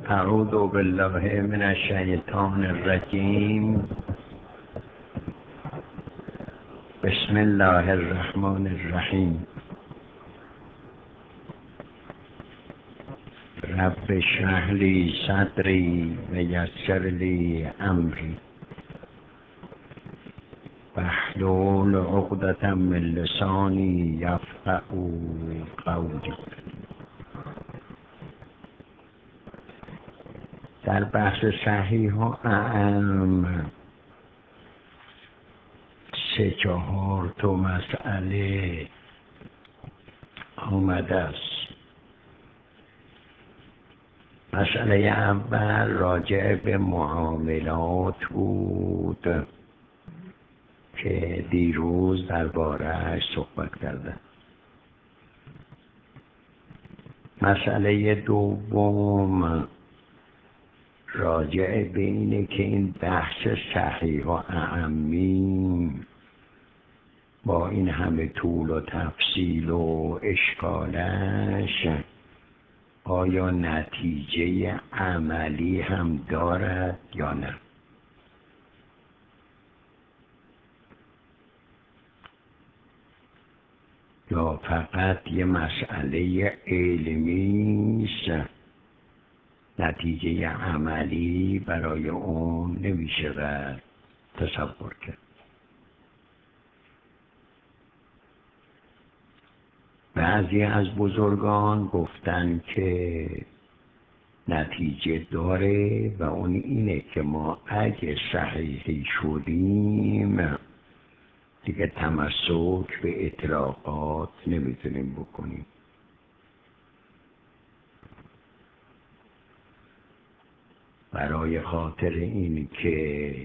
اعوذ بالله من الشیطان الرجیم. بسم الله الرحمن الرحیم. رب اشرح لی صدری و یسر لی امری واحلل عقدة من لسانی یفقهوا قولی. در بحث صحیح و اعم 3-4 مسئله آمده است. مسئله اول راجع به معاملات بود که دیروز درباره‌اش صحبت کردم. مسئله دوم راجع به اینه که این بحث صحیح و اعمی با این همه طول و تفصیل و اشکالش آیا نتیجه عملی هم دارد یا نه، یا فقط یه مسئله علمی است، نتیجه عملی برای اون نمیشه تصور کرد. بعضی از بزرگان گفتن که نتیجه داره و اون اینه که ما اگه صحیحی شدیم دیگه تمسک به اطلاقات نمیتونیم بکنیم. برای خاطر این که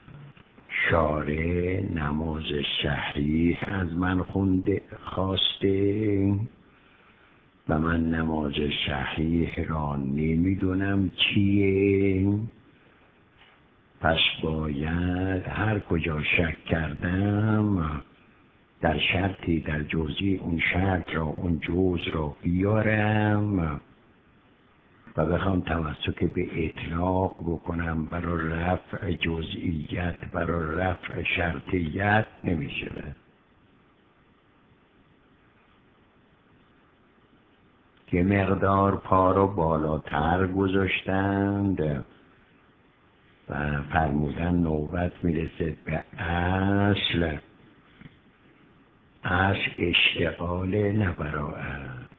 شارع نماز صحیح از من خواسته و من نماز صحیح را نمیدونم چیه، پس باید هر کجا شک کردم در شرطی در جزئی اون شرط را اون جزء را بیارم و بخوام تمسک به اطلاق بکنم برای رفع جزئیت، برای رفع شرطیت نمیشه. که مقدار پا رو بالاتر گذاشتند و فرمودن نوبت میرسه به اصل اشتغال نه براءت.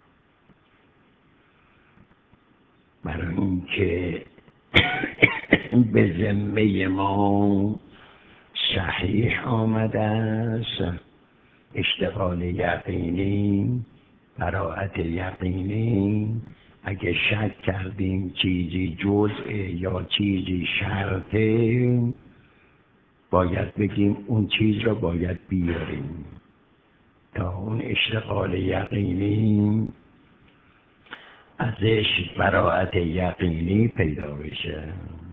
برای این که به ذمه ما صحیح آمده است، اشتغال یقینی، براءت یقینی، اگه شک کردیم چیزی جزء یا چیزی شرطه باید بگیم اون چیز را باید بیاریم تا اون اشتغال یقینی ازش براءت یقینی پیدا بشه.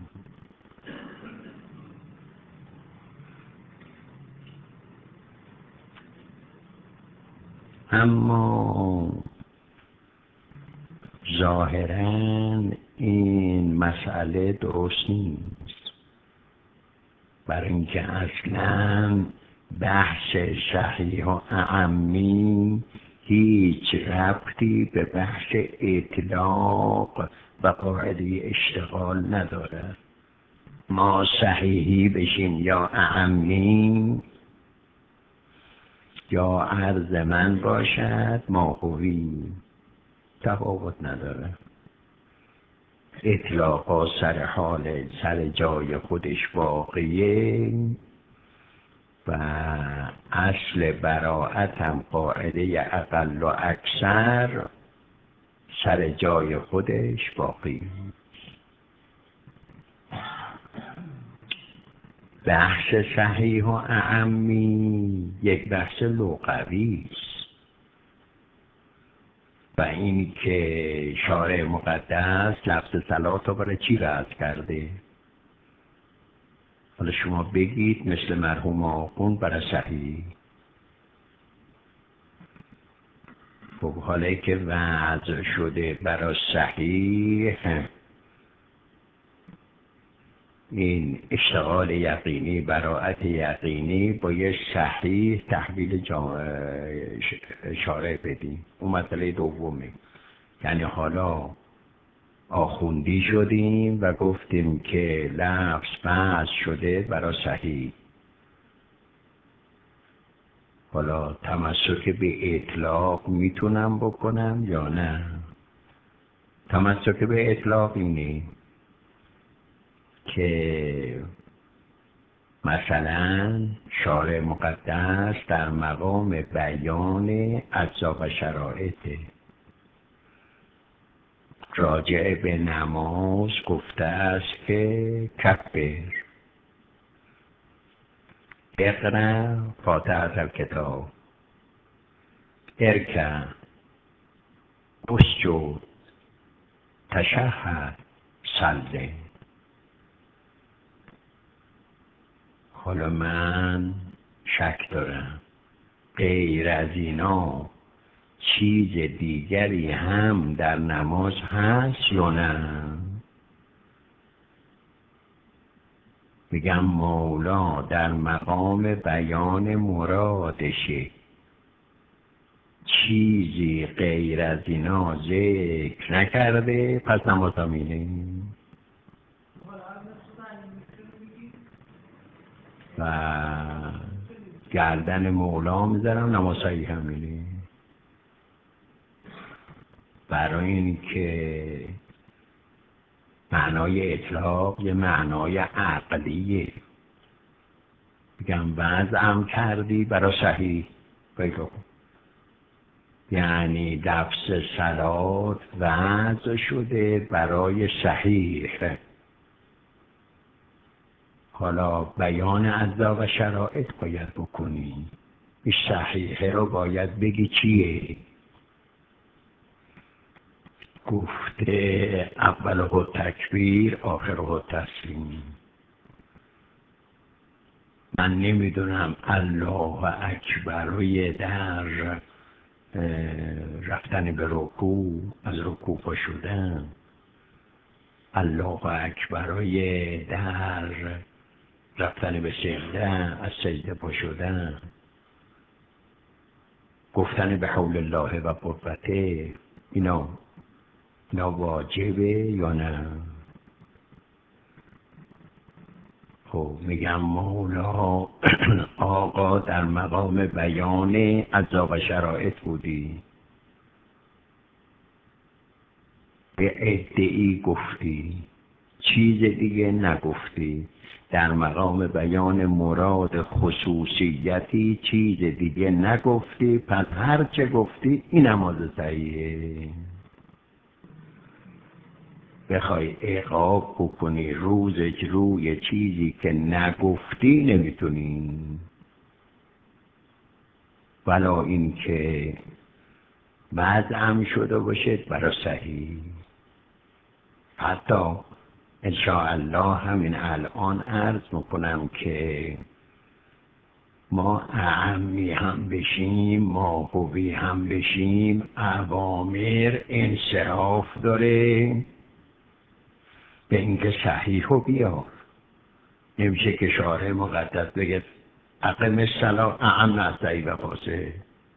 اما ظاهراً این مسئله درست نیست، برای اینکه اصلاً بحث صحیح و اعمی هیچ ربطی به بحث اطلاق و قاعده اشتغال نداره. ما صحیحی بشیم یا اعمی، یا عرض من باشد ماهوی، تفاوت نداره. اطلاقا سر حال سر جای خودش باقیه و اصل براءت هم قاعده اقل و اکثر سر جای خودش باقی. بحث صحیح و اعمی یک بحث لغوی است و این که شارع مقدس لفظ صلات رو برای چی رد کرده؟ حالا شما بگید مثل مرحوم آخوند برای صحیح. خب حالا که وضع شده برای صحیح این اشتغال یقینی، براءت یقینی با یه صحیح تحویل شارع بدیم. اون مسئله دومه. یعنی حالا آخوندی شدیم و گفتیم که لفظ بحث شده برای صحیح. حالا تمسک به اطلاق میتونم بکنم یا نه؟ تمسک به اطلاق اینه که مثلا شارع مقدس در مقام بیان اجزا و شرایط راجع به نماز گفته است که کبر، اقرأ فاتحة الکتاب، ارکع، اسجد، تشهد، سلم. حالا من شک دارم غیر از اینا چیز دیگری هم در نماز هست یا نه؟ میگم مولا در مقام بیان مرادشه، چیزی غیر از اینا ذکر نکرده، پس نماز همینه. و گردن مولا میذارم نماز صحیح همینه. برای اینکه معنای اطلاق یه معنای عقلیه. میگم وضعم کردی برای صحیح بگو، یعنی لفظ صلات وضع شده برای صحیح. حالا بیان اجزا و شرایط باید بکنی. این صحیحه رو باید بگی چیه. گفته اوله تکبیر آخره تسلیم. من نمیدونم الله اکبر در رفتن به رکوع، از رکوع پا شدن، الله اکبر در رفتن به سجده، از سجده پا شدن، گفتن به حول الله و قوته، اینا واجبه یا نه؟ خب میگم مولا آقا در مقام بیان اجزا و شرایط بودی، به ادعی گفتی، چیز دیگه نگفتی. در مقام بیان مراد خصوصیتی چیز دیگه نگفتی، پس هر چه گفتی این نماز صحیحه. بخوای عقاب بکنی روی چیزی که نگفتی نمیتونی، ولا این که وضعم شده باشه برای صحیح. حتی انشاءالله همین الان عرض میکنم که ما اعمی هم بشیم، ماهوی هم بشیم، اوامر انصراف داره به اینکه صحیح رو بیار. نمیشه که شارع مقدس بگه اقم الصلاة اعم از صحیح و فاسد.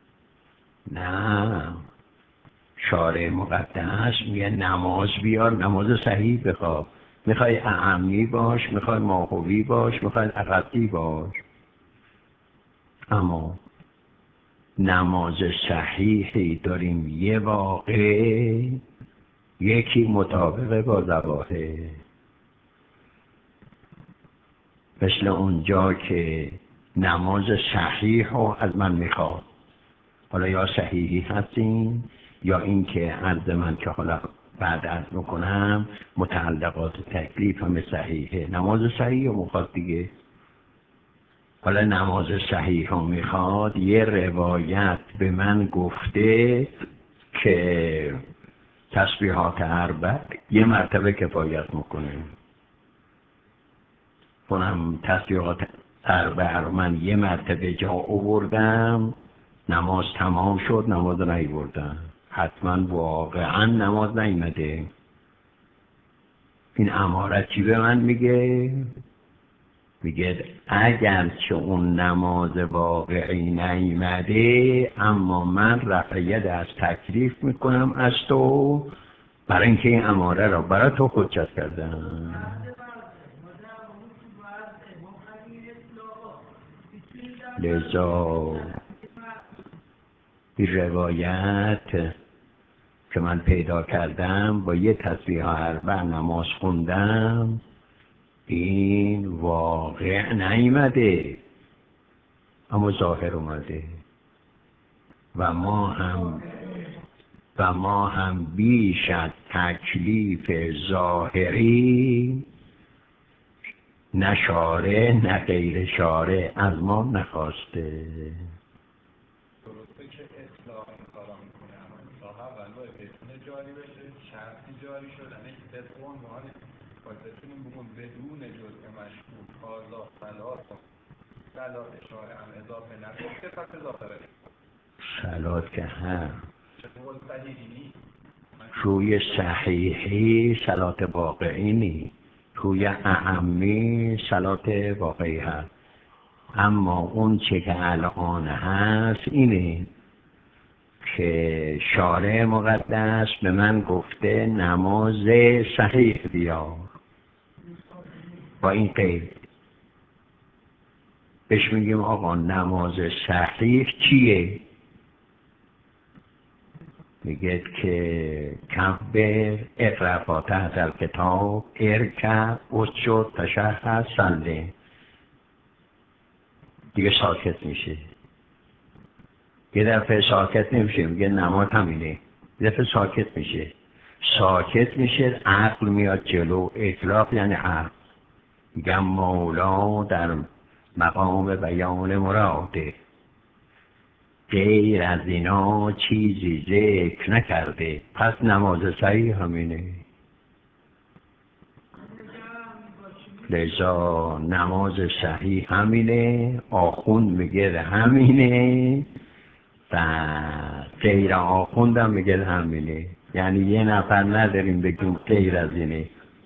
نه، شارع مقدس میگه نماز بیار، نماز صحیح بخواه. میخوای اعمی باش، میخوای ماهوی باش، میخوای اقصی باش، اما نماز صحیحی داریم. یه واقع یکی مطابق با ظواهر، مثل اونجا که نماز صحیح رو از من میخواد. حالا یا صحیحی هستیم یا این که عرض من که حالا بعد عرض میکنم متعلقات تکلیف هم صحیحه. نماز صحیح رو میخواد دیگه. حالا نماز صحیح رو میخواد، یه روایت به من گفته که تسبیحات اربع یه مرتبه کفایت میکنه. کنم تسبیحات اربع رو من یه مرتبه جا آوردم، نماز تمام شد، نماز نیاوردم، حتما واقعا نماز نیامده. این امارت چی به من میگه؟ میگه اگر که اون نماز واقعی نیامده، اما من رفع ید از تکلیف میکنم از تو، برای اینکه این اماره را برای تو حجت کردم. لذا این روایت که من پیدا کردم با یه تسبیح اربع نماز خوندم، این واقع نیامده اما ظاهر اومده. و ما هم بیش از تکلیف ظاهری، نه شارع نه غیر شارع از ما نخواسته. درسته که اصلاح این کارا میکنه، اما اصلاح اول باید بتونه جاری بشه، شرطی جاری شدن اصلاح عنوانه باید بتونیم بگون بدون جزء مشهور قاضا صلات اشاره هم اضافه نگفته، پس اضافه رده صلات که هم چطور صحیحی نیست، روی صحیحی صلات واقعی نیست، روی اعمی صلات واقعی هست. اما اون چه که الان هست اینه که شارع مقدس به من گفته نماز صحیح بیار، با این قید بهش میگیم آقا نماز صحیح چیه؟ میگه که کبر اقرا فاتحه الکتاب ارکع اسجد تشهد صلی. دیگه ساکت میشه. یه دفعه ساکت نمیشه، میگه نماز همینه. یه دفعه ساکت میشه عقل میاد جلو. اطلاق یعنی عقل. میگم مولا در مقام بیان مراده، غیر از اینا چیزی ذکر نکرده، پس نماز صحیح همینه. لذا نماز صحیح همینه، آخوند میگه همینه و غیر آخوند هم میگه همینه. یعنی یه نفر نداریم بگیم غیر از اینه.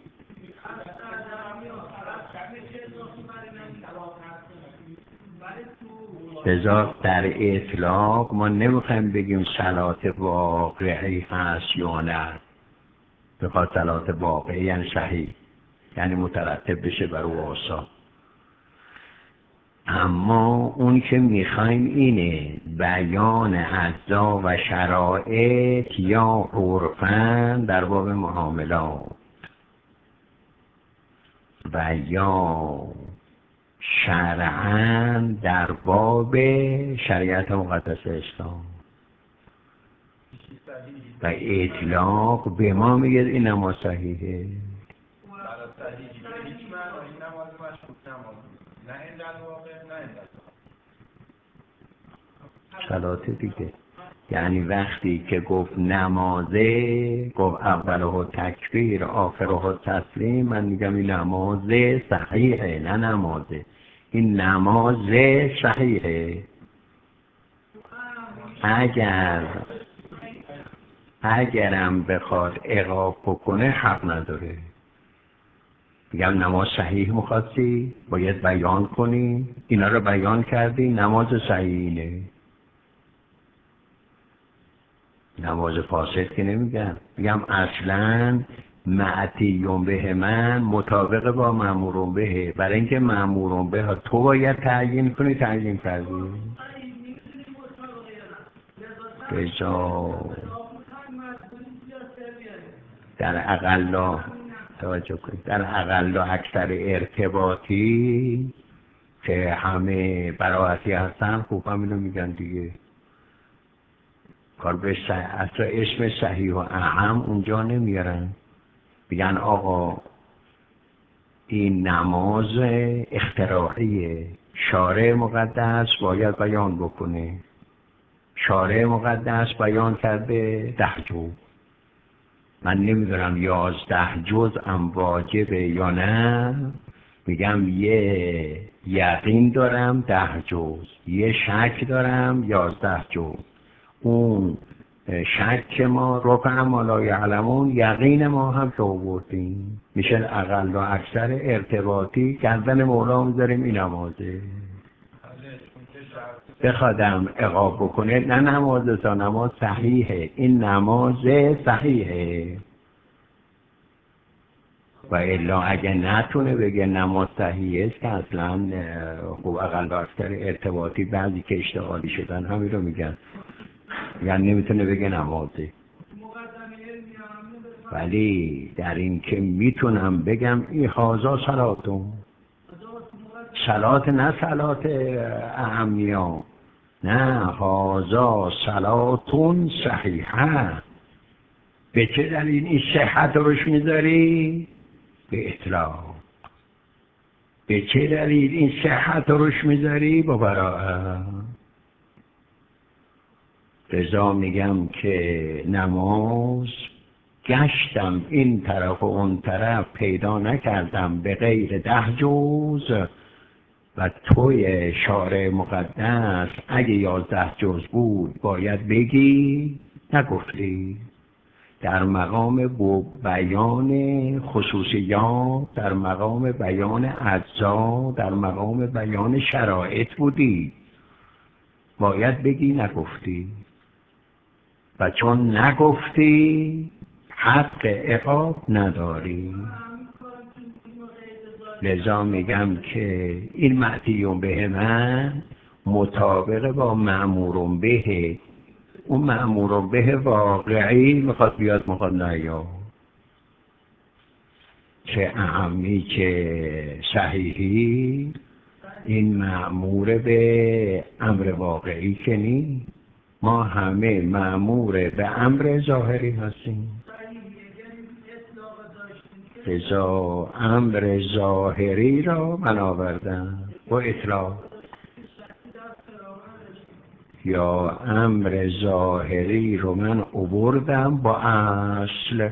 لذا در اطلاق ما نمیخوایم بگیم صلات واقعی هست یا نه. بخواد صلات واقعی یعنی صحیح، یعنی مترتب بشه بر او آسا. اما اون که میخوایم اینه بیان اجزا و شرایط یا عرفاً در باب معاملات و یا شرعاً در باب شریعت مقدس اسلام. و اطلاق به ما میگه این نماز صحیحه. صلات دیگه یعنی وقتی که گفت نمازه، گفت اوله تکبیر آخره تسلیم، من میگم این نماز صحیحه نه نمازه. این نماز صحیحه. اگرم بخواد اعقاب بکنه حق نداره. میگم نماز صحیح مخواستی باید بیان کنی، اینا رو بیان کردی، نماز صحیحه. نماز فاسد که نمیگم. میگم اصلا معتیون به من مطابق با مأمورون به، برای اینکه مأمورون به تو باید تعیین کنی، تعیین کردی. بجا در اقلا توجه کنید، در اقلا اکثر ارتباطی که همه براحتی هستن خوب هم اینو میگن دیگه. کار به اصلا اسم صحیح و اهم اونجا نمیارن. میگن آقا این نماز اختراعیه، شارع مقدس باید بیان بکنه. شارع مقدس بیان کرده 10 جز. من نمیدونم 11 جز هم واجبه یا نه. میگم یه یقین دارم 10 جز، یه شک دارم 11 جز. اون شک ما رفع ما لا یعلمون، یقین ما هم که آوردیم، میشه اقل و اکثر ارتباطی گردن مولا میذاریم این نمازه. بخوادم عقاب بکنه نه نمازه تا نماز صحیحه، این نماز صحیحه و الا اگه نتونه بگه نماز صحیحه که اصلا خب اقل و اکثر ارتباطی بعضی که اشتغالی شدن همین رو میگن، یعنی نمیتونه بگه نمازه. ولی در این که میتونم بگم این هازا صلاتون، صلات نه صلات اهمیان، نه هازا صلاتون صحیحه. به چه دلیل این صحت روش میذاری؟ به اطلاق. به چه دلیل این صحت روش میذاری؟ با براءت. رضا میگم که نماز گشتم این طرف و اون طرف پیدا نکردم به غیر 10 جز و توی شارع مقدس اگه 11 جز بود باید بگی، نگفتی. در مقام بیان خصوصیات، در مقام بیان اجزا، در مقام بیان شرایط بودی، باید بگی، نگفتی. و چون نگفتی حق عقاب نداری. لذا میگم که این معتیون به من مطابق با مأمورون به، اون مأمورون به واقعی میخواد بیاد میخواد نیا، چه اهمی چه صحیحی، این مأمور به امر واقعی که نی. ما همه مأمور به امر ظاهری هستیم. لذا امر ظاهری را من آوردم با اطلاق، یا امر ظاهری رو من آوردم با اصل.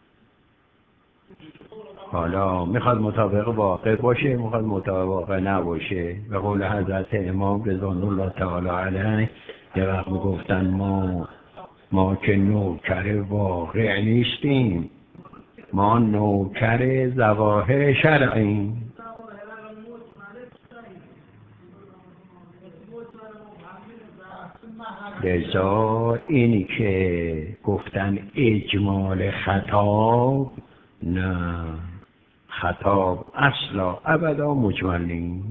حالا میخواد مطابق واقع باشه، میخواد مطابق واقع نباشه. به قول حضرت امام رضوان الله تعالی علیه یه وقت میگفتن ما که نوکر واقع نیستیم، ما نوکر ظواهر شرعیم. لذا اینی که گفتن اجمال خطاب، نه، خطاب اصلا ابدا مجمل نیست.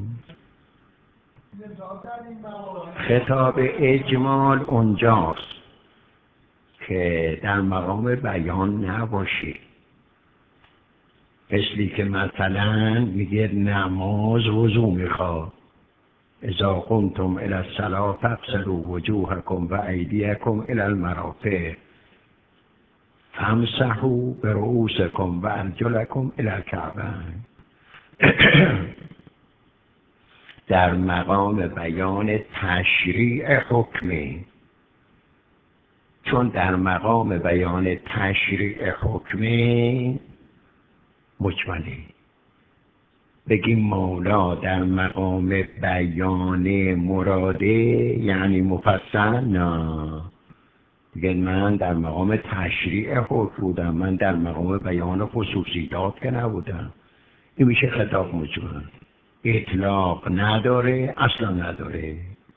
خطاب اجمال اونجاست که در مقام بیان نباشه. مثلی که مثلا میگه نماز وضو میخواد، اذا قمتم الی الصلاة فاغسلوا وجوهکم و ایدیکم الی المرافق فامسحوا برؤوسکم و ارجلکم الی الکعبین. در مقام بیان تشریع حکمی، چون در مقام بیان تشریع حکمی مجملی. بگیم مولا در مقام بیان مراده یعنی مفصل، نه، بگیم من در مقام تشریع حکم بودم، من در مقام بیان خصوصیات که نبودم. این میشه خطاب مجمل، اطلاق نداره، اصلا نداره.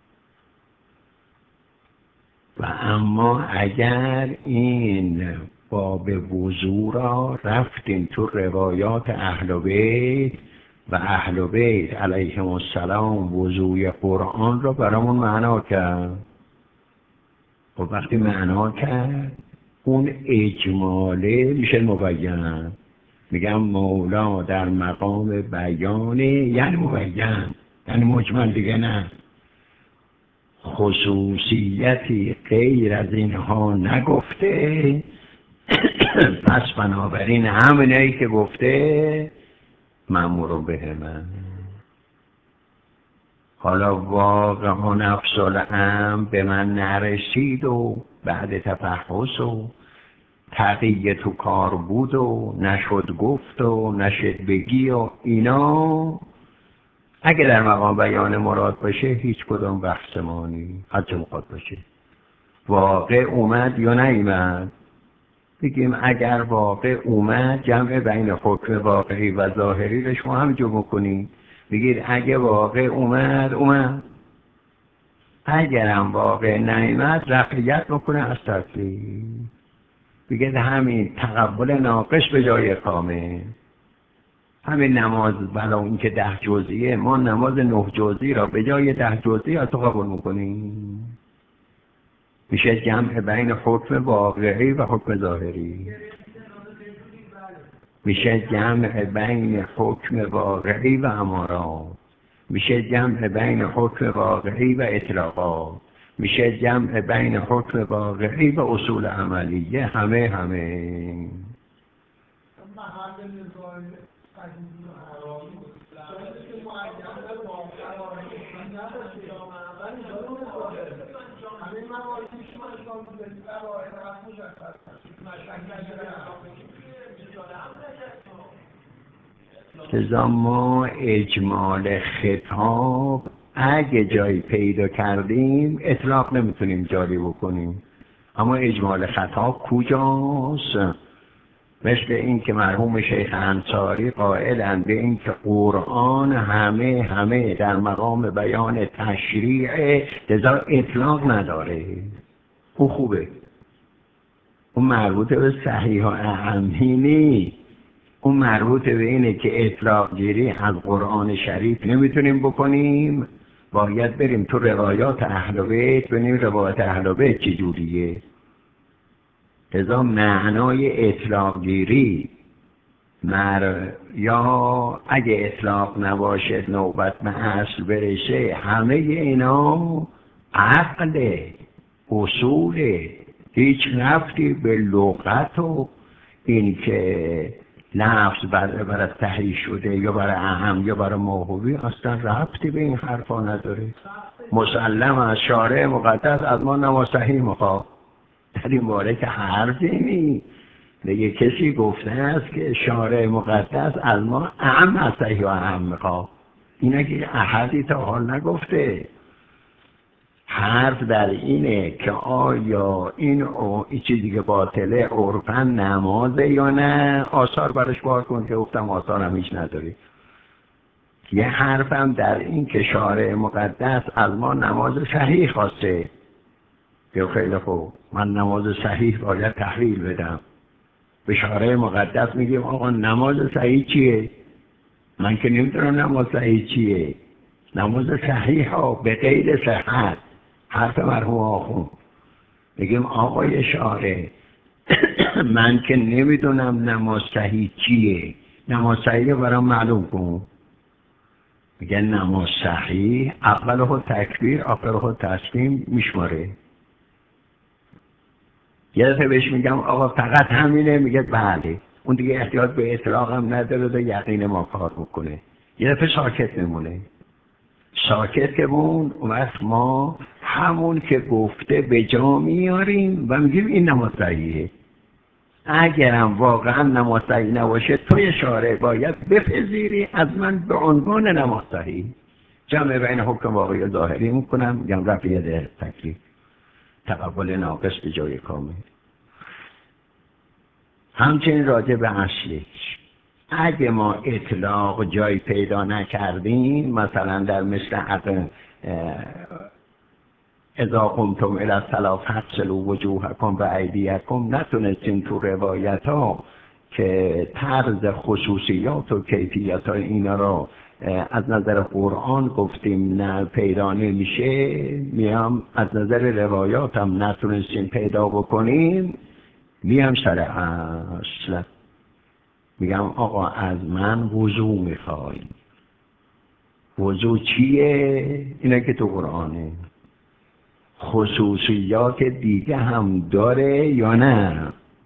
و اما اگر این باب وضو را رفتیم تو روایات اهل بیت و اهل بیت علیهم السلام وضوی قرآن را برامون معنا کرد، و وقتی معنا کرد اون اجماله میشه مبین. میگم مولا در مقام بیانه یعنی مبین، یعنی مجمل دیگه نه. خصوصیتی غیر از اینها نگفته، پس بنابراین همینایی که گفته مأمور به من. حالا واقعا نفس الامر به من نرسید و بعد تفحص و تقیه تو کار بود و نشد گفت و نشد بگی و اینا، اگه در مقام بیان مراد باشه هیچ کدام بحث ما نیست، هر چه مقاد باشه. واقع اومد یا نیامد؟ بگیم اگر واقع اومد جمع بین حکم واقعی و ظاهری رو شما همینجور بکنید، بگید اگه واقع اومد، اگرم واقع نیامد رفعیت بکنه از تکلیف، بگید همین تقبل ناقص به جای کامل. همین نماز بلا اون که 10 جزئیه، ما نماز 9 جزئی را به جای 10 جزئی از تو قبول میکنیم. میشه جمع بین حکم واقعی و حکم ظاهری، میشه جمع بین حکم واقعی و امارات، میشه جمع بین حکم واقعی و اطلاقات، میشه جمع بین حکم واقعی و اصول عملیه. همه لذا ما اجمال خطاب اگه جایی پیدا کردیم اطلاق نمیتونیم جاری بکنیم. اما اجمال خطاب کجاست؟ مثل این که مرحوم شیخ انصاری قائلند به این که قرآن همه در مقام بیان تشریع، لذا اطلاق نداره. او خوبه، اون مربوط به صحیح و اهمی نیست، اون مربوط به اینه که اطلاق گیری از قرآن شریف نمیتونیم بکنیم، باید بریم تو روایات اهل بیت ببینیم روایات اهل بیت چجوریه. لذا معنای اطلاق گیری یا اگه اطلاق نباشه نوبت به اصل برسه، همه اینا عقل اصول، هیچ ربطی به لغت و این که لفظ برای صحیح شده یا برای اهم یا برای موهوی اصلا ربطی به این حرفا نداره. مسلم از شارع مقدس از ما نماز صحیح میخواد، در این باره که حرفی نیست. دیگه کسی گفته است که شارع مقدس از ما اهم از صحیح و اهم میخواد، اینا که احدی تا حال نگفته. حرف در اینه که آیا این چیزی که باطله عرفاً نمازه یا نه. آثار برش بار کن که گفتم آثار هم هیچ نداری. یه حرفم در این که شارع مقدس از ما نماز صحیح خواسته. یا خیلی خوب، من نماز صحیح باید تحویل بدم. به شارع مقدس میگیم آقا نماز صحیح چیه؟ من که نمیدونم نماز صحیح چیه. نماز صحیح ها به غیر صحت، حرف مرحوم آخوند. میگیم آقای شارع من که نمیدونم نماز صحیح چیه، نماز صحیح برام معلوم کن. میگه نماز صحیح اوله تکبیر آخره تسلیم میشماره. یه دفعه بهش میگم آقا فقط همینه، میگه بله. اون دیگه احتیاج به اطلاق هم نداره و یقین ما کار بکنه. یه دفعه ساکت میمونه. ساکت که اون وقت ما همون که گفته به جا میاریم و میگیم این نماز صحیحه. اگرم واقعا نماز صحیح نباشه توی شارع باید بپذیری از من به عنوان نماز صحیح. جمع بین حکم واقعی و ظاهری میکنم، میگم رفعیت تکلیف، تقبل ناقص به جای کامل. همچنین راجع به اصلش اگه ما اطلاق جای پیدا نکردیم، مثلا در مثل اذا قمتم الی الصلاة فاغسلوا وجوهکم و ایدیکم، نتونستیم تو روایت ها که طرز خصوصیات و کیفیت های اینا را از نظر قرآن گفتیم نه پیدا نمیشه، میام از نظر روایات هم نتونستیم پیدا بکنیم، میام سر اصل میگم آقا از من وضو میخوای. وضو چیه؟ اینه که تو قرآنه. خصوصیات دیگه هم داره یا نه؟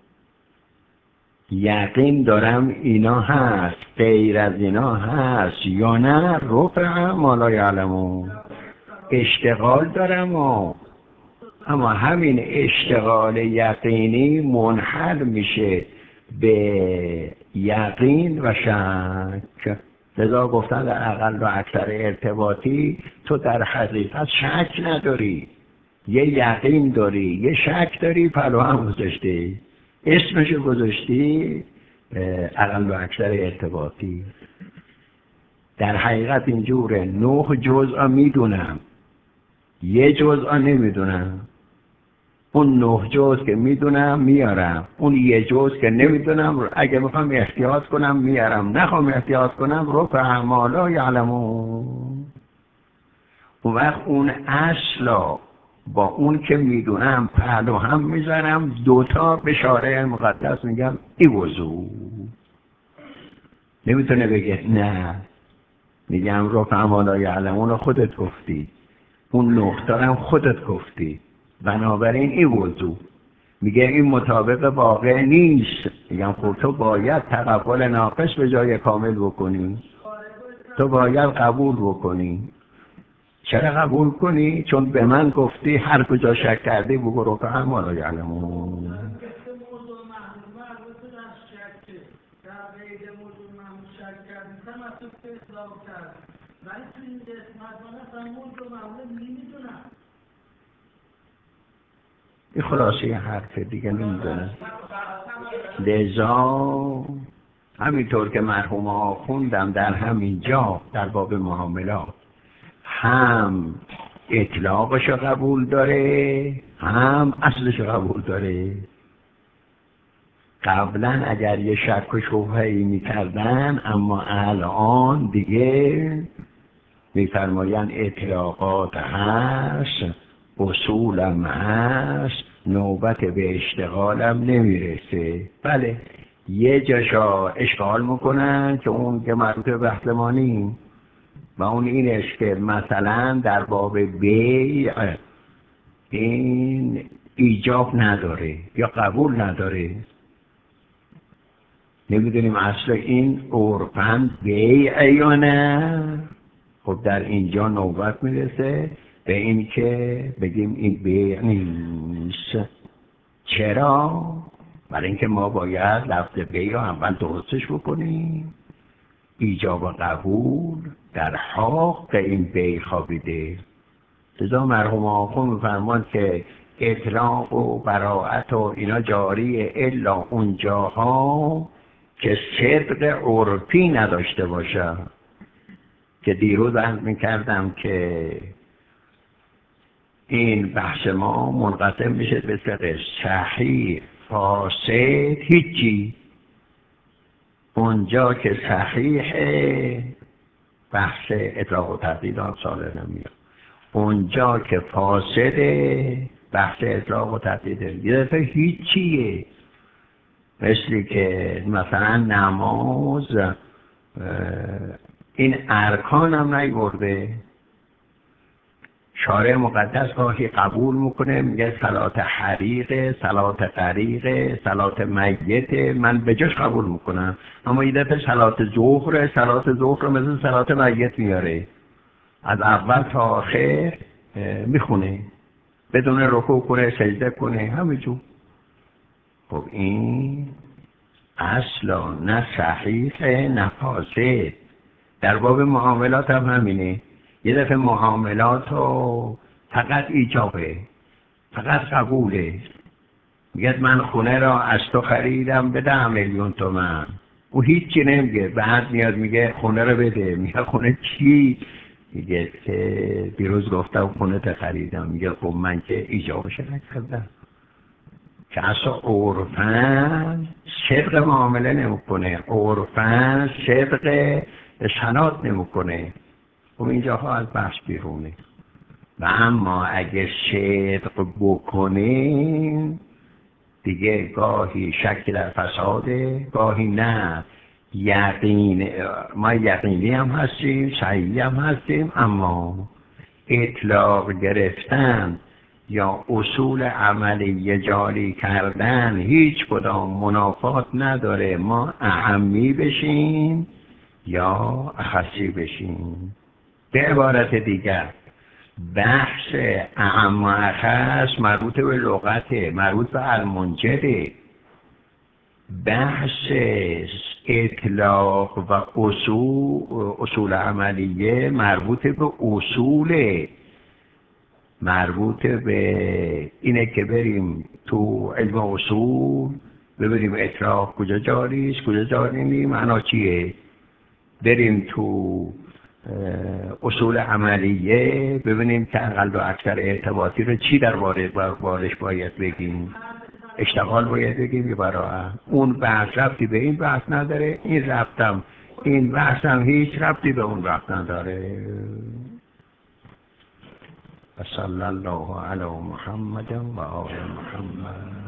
یقین دارم اینا هست، غیر از اینا هست یا نه؟ رفع ما لا یعلمون. اشتغال دارم اما همین اشتغال یقینی منحل میشه به یقین و شک. لذا گفتن در اقل و اکثر ارتباطی تو در حقیقت شک نداری، یه یقین داری، یه شک داری، پلو هم گذاشتی، اسمشو گذاشتی اقل و اکثر ارتباطی. در حقیقت اینجوره، 9 جزء میدونم، یه جزء نمیدونم. اون 9 جزء که میدونم میارم، اون یه جزء که نمیدونم اگه میخوام احتیاط کنم میارم، نخوام احتیاط کنم رو فهم لا یعلمون. اون وقت اون اصلا با اون که میدونم پهلو هم میزنم، دوتا به شارع مقدس میگم ای وضوع. نمیتونه بگه نه، میگم رو فهم لا یعلمون رو خودت گفتی، اون نقطه هم خودت گفتی، بنابراین این وضوع. میگه این مطابق واقع نیست، میگم خب تو باید تقبل ناقص به جای کامل بکنی، تو باید قبول بکنی. چرا قبول کنی؟ چون به من گفتی هر کجا شک کردی بگو رو فهم لا یعلمون. ولی تو این قسمت من اصلا موضوع معموله نمیدونم. این خلاصه حرف دیگه نمیدونم. لذا همینطور که مرحوم ها خوندم در همین جا در باب معاملات، هم اطلاقش قبول داره هم اصلش قبول داره. قبلا اگر یه شک و شبهه‌ای میکردن، اما الان دیگه میفرمایند اطلاقات هست، اصولم هست، نوبت به اشتغالم نمیرسه. بله یه جاشا اشغال میکنن که اون که مربوط به بحث ما نیم، و اون اینش که مثلا در باب بیع این ایجاب نداره یا قبول نداره، نمیدونیم اصلا این عرفاً بیع یا نه. خب در اینجا نوبت میرسه به این که بگیم این بیع نیست. چرا؟ برای اینکه ما باید لفظ بیع رو اول درستش بکنیم. ایجاب و قبول در حق این بیع خوابیده. لذا مرحوم آقا میفرمان که اطلاق و براءت و اینا جاریه الا اون جاها که صدق عرفی نداشته باشه. که دیروز عرض میکردم که این بحث ما منقسم میشه به سه: صحیح، فاسد، هیچی. اونجا که صحیح بحث اطلاق و تردید آن ساله نمیاد، اونجا که فاسده بحث اطلاق و تردید یه دفعه هیچیه. مثلی که مثلا نماز این ارکان هم نیورده، شارع مقدس گاهی قبول میکنه میگه صلات حریق، صلات غریق، صلات میت، من به جاش قبول میکنم، اما یه دفعه صلات ظهر رو مثل صلات میت میاره، از اول تا آخر میخونه بدون رکوع کنه سجده کنه همینجور. خب این اصلا نه صحیحه نه فاسد. در باب معاملات هم همینه، یه دفعه معاملات رو فقط ایجابه، فقط قبوله. میگه من خونه را از تو خریدم به 10 میلیون تومان، او هیچی نمیگه، بعد میاد میگه خونه رو بده. میگه خونه چی؟ میگه که دیروز گفتم خونه تا خریدم. میگه خب من که ایجابش نکردم. که اصلا عرفاً صدق معامله نمیکنه، عرفاً صدق سناد نمیکنه. خب اینجاها از بحث بیرونه. و اما اگه صدق بکنه دیگه گاهی شک در فساده، گاهی نه. یقین، ما یقینی هم هستیم، صحیحی هم هستیم، اما اطلاق گرفتن یا اصول عملی جاری کردن هیچ کدام منافات نداره. ما اعمی بشیم یا اخصی بشیم. به عبارت دیگر بحث اعم و اخص مربوط به لغته، مربوط به المنجده. بحث اطلاق و اصول عملیه مربوط به اصول. مربوط به اینه که بریم تو علم اصول ببینیم اطراف کجا جاری است کجا جاری نیست، معنا چیه. بریم تو اصول عملیه ببینیم که اقل و اکثر ارتباطی رو چی در بارش باید بگیم، اشتغال باید بگیم یا برای اون بحث ربطی به این بحث نداره، این بحثم هیچ ربطی به اون بحث نداره. صلی الله علی محمد و آل محمد.